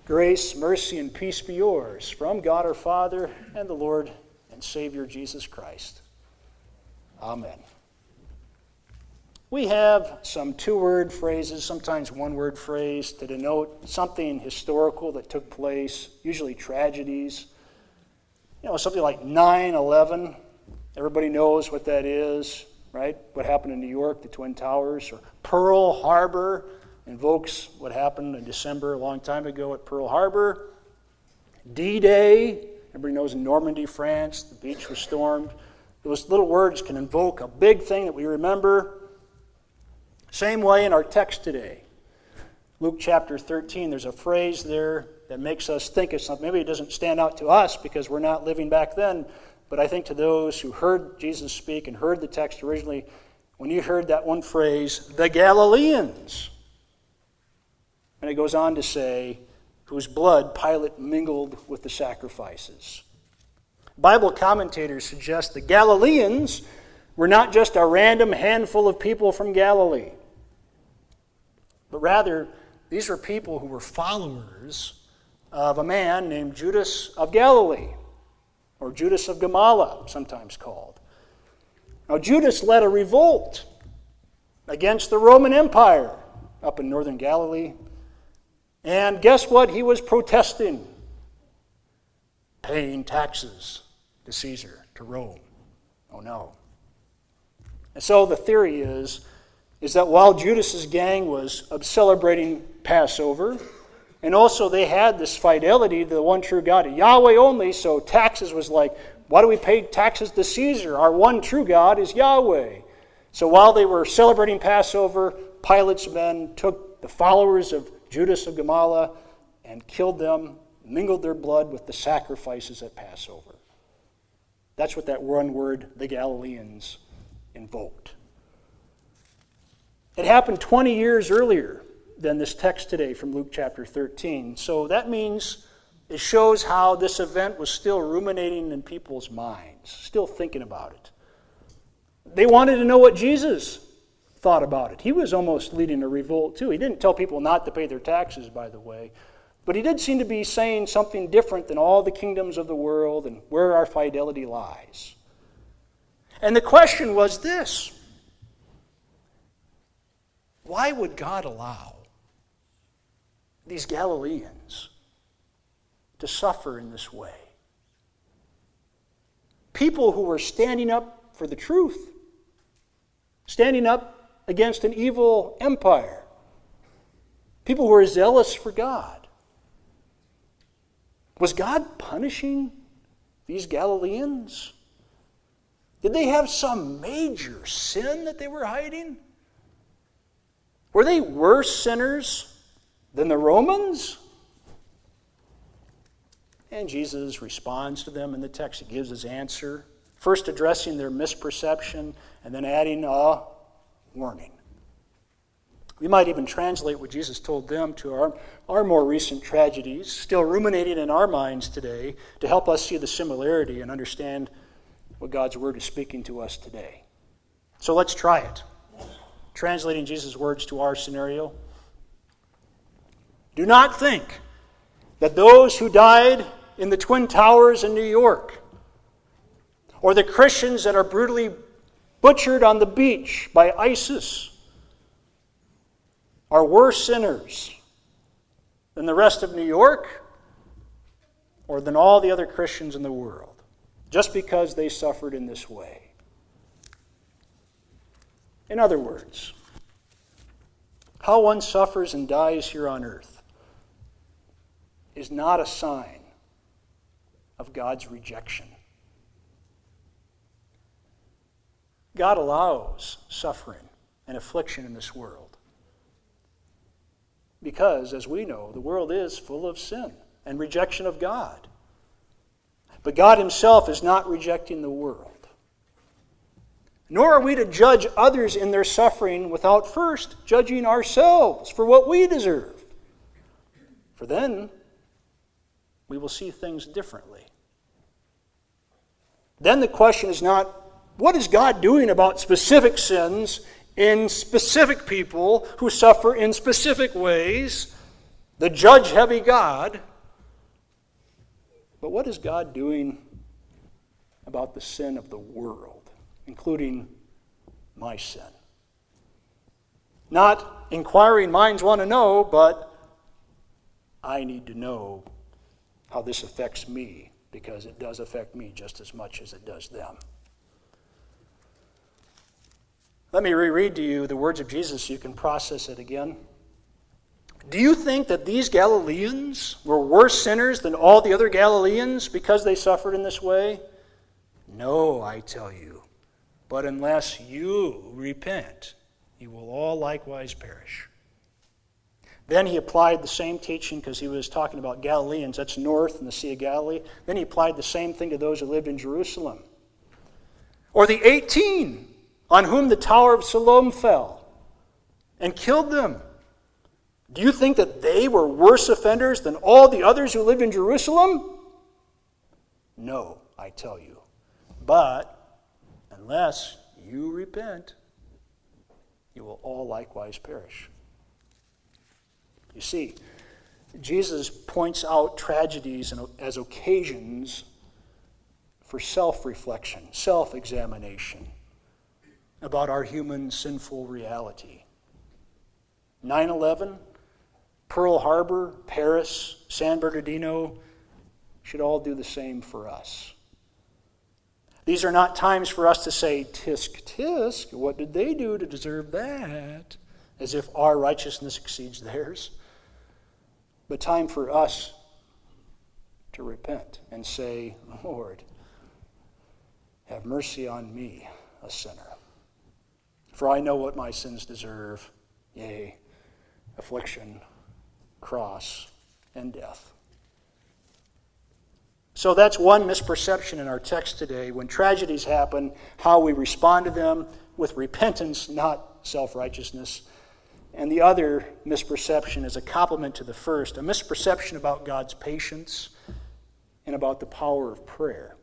Grace, mercy, and peace be yours from God our Father and the Lord and Savior Jesus Christ. Amen. We have some two-word phrases, sometimes one-word phrase, to denote something historical that took place, usually tragedies. Something like 9/11. Everybody knows what that is, right? What happened in New York, the Twin Towers. Or Pearl Harbor invokes what happened in December a long time ago at Pearl Harbor. D-Day. Everybody knows in Normandy, France, the beach was stormed. Those little words can invoke a big thing that we remember. Same way in our text today. Luke chapter 13, there's a phrase there that makes us think of something. Maybe it doesn't stand out to us because we're not living back then, but I think to those who heard Jesus speak and heard the text originally, when you heard that one phrase, the Galileans. And it goes on to say, whose blood Pilate mingled with the sacrifices. Bible commentators suggest the Galileans were not just a random handful of people from Galilee, but rather these were people who were followers of a man named Judas of Galilee, or Judas of Gamala, sometimes called. Now, Judas led a revolt against the Roman Empire up in northern Galilee. And guess what he was protesting? Paying taxes to Caesar, to Rome. Oh no. And so the theory is that while Judas's gang was celebrating Passover, and also they had this fidelity to the one true God, Yahweh only, so taxes was like, why do we pay taxes to Caesar? Our one true God is Yahweh. So while they were celebrating Passover, Pilate's men took the followers of Judas of Gamala and killed them, mingled their blood with the sacrifices at Passover. That's what that one word, the Galileans, invoked. It happened 20 years earlier than this text today from Luke chapter 13. So that means it shows how this event was still ruminating in people's minds, still thinking about it. They wanted to know what Jesus thought about it. He was almost leading a revolt too. He didn't tell people not to pay their taxes, by the way. But he did seem to be saying something different than all the kingdoms of the world and where our fidelity lies. And the question was this: why would God allow these Galileans to suffer in this way? People who were standing up for the truth, standing up against an evil empire. People who were zealous for God. Was God punishing these Galileans? Did they have some major sin that they were hiding? Were they worse sinners than the Romans? And Jesus responds to them in the text. He gives his answer, first addressing their misperception and then adding a warning. We might even translate what Jesus told them to our more recent tragedies, still ruminating in our minds today, to help us see the similarity and understand what God's Word is speaking to us today. So let's try it. Translating Jesus' words to our scenario. Do not think that those who died in the Twin Towers in New York, or the Christians that are brutally butchered on the beach by ISIS, are worse sinners than the rest of New York or than all the other Christians in the world, just because they suffered in this way. In other words, how one suffers and dies here on earth is not a sign of God's rejection. God allows suffering and affliction in this world because, as we know, the world is full of sin and rejection of God. But God himself is not rejecting the world. Nor are we to judge others in their suffering without first judging ourselves for what we deserve. For then we will see things differently. Then the question is not, what is God doing about specific sins in specific people who suffer in specific ways? the judge-heavy God. But what is God doing about the sin of the world, including my sin? Not inquiring minds want to know, but I need to know how this affects me, because it does affect me just as much as it does them. Let me reread to you the words of Jesus so you can process it again. Do you think that these Galileans were worse sinners than all the other Galileans because they suffered in this way? No, I tell you. But unless you repent, you will all likewise perish. Then he applied the same teaching, because he was talking about Galileans. That's north in the Sea of Galilee. Then he applied the same thing to those who lived in Jerusalem. Or the 18 on whom the Tower of Siloam fell and killed them. Do you think that they were worse offenders than all the others who lived in Jerusalem? No, I tell you. But unless you repent, you will all likewise perish. You see, Jesus points out tragedies as occasions for self-reflection, self-examination about our human sinful reality. 9/11, Pearl Harbor, Paris, San Bernardino should all do the same for us. These are not times for us to say, tisk, tisk, what did they do to deserve that? As if our righteousness exceeds theirs. But time for us to repent and say, Lord, have mercy on me, a sinner. For I know what my sins deserve, yea, affliction, cross, and death. So that's one misperception in our text today. When tragedies happen, how we respond to them with repentance, not self-righteousness. And the other misperception is a complement to the first, a misperception about God's patience and about the power of prayer.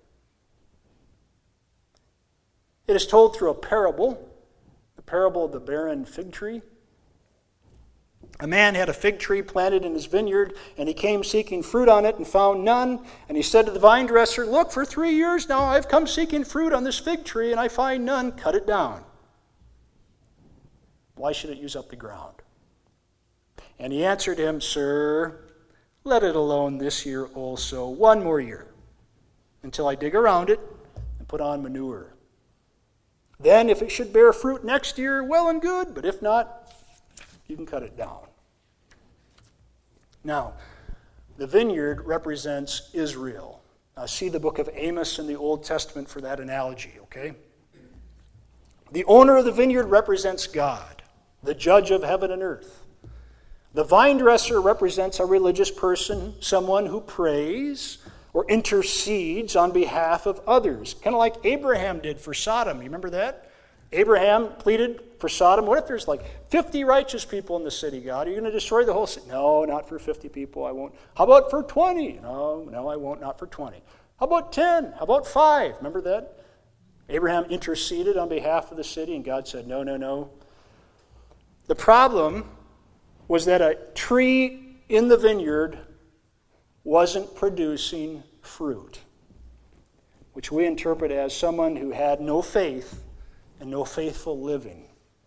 It is told through a parable, the parable of the barren fig tree. A man had a fig tree planted in his vineyard, and he came seeking fruit on it and found none. And he said to the vine dresser, look, for 3 years now I've come seeking fruit on this fig tree, and I find none. Cut it down. Why should it use up the ground? And he answered him, Sir, let it alone this year also, 1 more year, until I dig around it and put on manure. Then if it should bear fruit next year, well and good, but if not, you can cut it down. Now, the vineyard represents Israel. See the book of Amos in the Old Testament for that analogy, okay? The owner of the vineyard represents God, the judge of heaven and earth. The vine dresser represents a religious person, someone who prays or intercedes on behalf of others, kind of like Abraham did for Sodom. You remember that? Abraham pleaded for Sodom. What if there's like 50 righteous people in the city, God? Are you going to destroy the whole city? No, not for 50 people. I won't. How about for 20? No, I won't. Not for 20. How about 10? How about 5? Remember that? Abraham interceded on behalf of the city, and God said, no. The problem was that a tree in the vineyard wasn't producing fruit, which we interpret as someone who had no faith and no faithful living.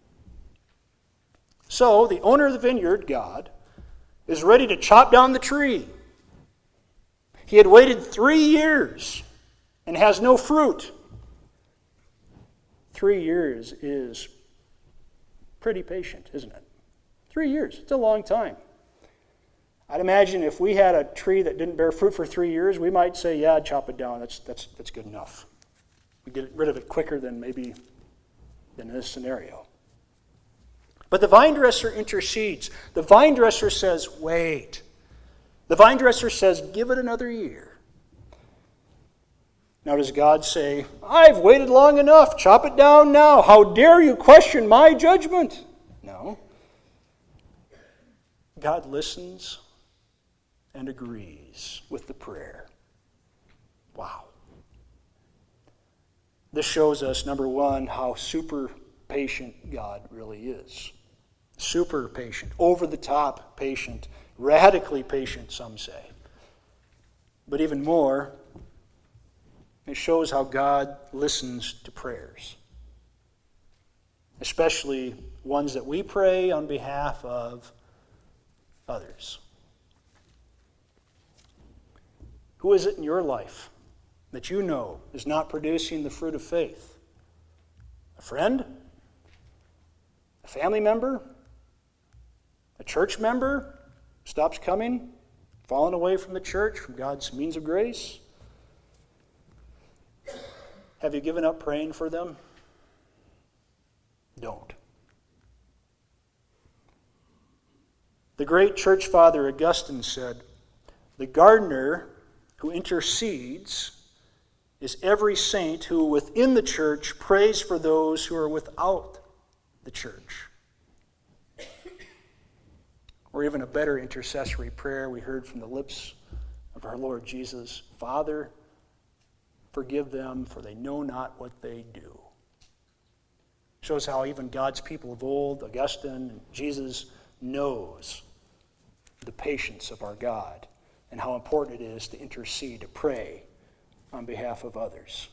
So the owner of the vineyard, God, is ready to chop down the tree. He had waited 3 years and has no fruit. 3 years is pretty patient, isn't it? 3 years, it's a long time. I'd imagine if we had a tree that didn't bear fruit for 3 years, we might say, yeah, chop it down, that's good enough. We get rid of it quicker than in this scenario. But the vine dresser intercedes. The vine dresser says, wait. The vine dresser says, give it another year. Now does God say, I've waited long enough, chop it down now. How dare you question my judgment? No. God listens and agrees with the prayer. Wow. This shows us, number one, how super patient God really is. Super patient, over the top patient, radically patient, some say. But even more, it shows how God listens to prayers, especially ones that we pray on behalf of others. Who is it in your life that you know is not producing the fruit of faith? A friend? A family member? A church member? Stops coming? Fallen away from the church, from God's means of grace? Have you given up praying for them? Don't. The great church father Augustine said, "The gardener who intercedes is every saint who within the church prays for those who are without the church." Or even a better intercessory prayer we heard from the lips of our Lord Jesus, "Father, forgive them, for they know not what they do." Shows how even God's people of old, Augustine and Jesus, knows the patience of our God and how important it is to intercede, to pray on behalf of others.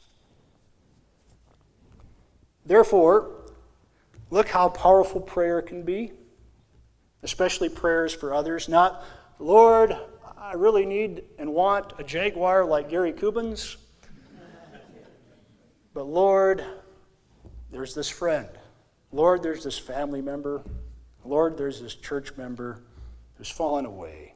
Therefore, look how powerful prayer can be, especially prayers for others. Not, "Lord, I really need and want a Jaguar like Gary Kubin's," but, "Lord, there's this friend. Lord, there's this family member. Lord, there's this church member who's fallen away.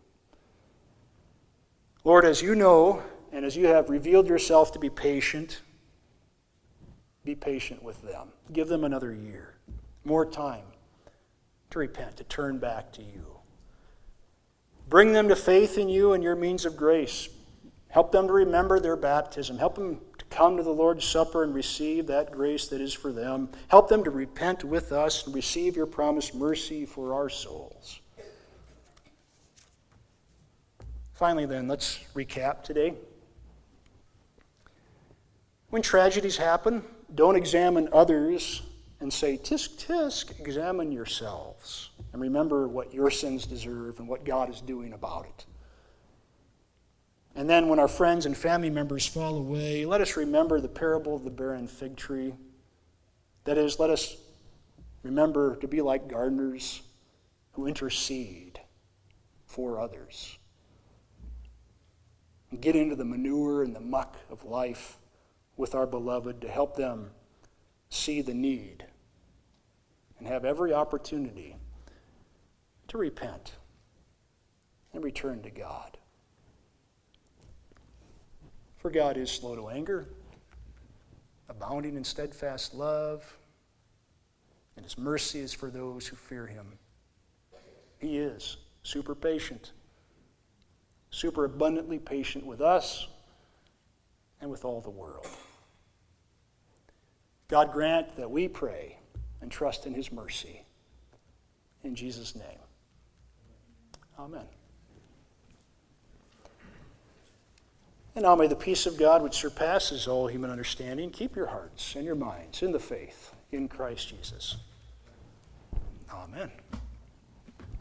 Lord, as you know, and as you have revealed yourself to be patient, be patient with them. Give them another year, more time to repent, to turn back to you. Bring them to faith in you and your means of grace. Help them to remember their baptism. Help them to come to the Lord's Supper and receive that grace that is for them. Help them to repent with us and receive your promised mercy for our souls." Finally then, let's recap today. When tragedies happen, don't examine others and say, "Tisk, tisk," examine yourselves and remember what your sins deserve and what God is doing about it. And then when our friends and family members fall away, let us remember the parable of the barren fig tree. That is, let us remember to be like gardeners who intercede for others. And get into the manure and the muck of life with our beloved to help them see the need and have every opportunity to repent and return to God. For God is slow to anger, abounding in steadfast love, and his mercy is for those who fear him. He is super patient, super abundantly patient with us and with all the world. God grant that we pray and trust in his mercy. In Jesus' name, amen. And now may the peace of God, which surpasses all human understanding, keep your hearts and your minds in the faith in Christ Jesus. Amen.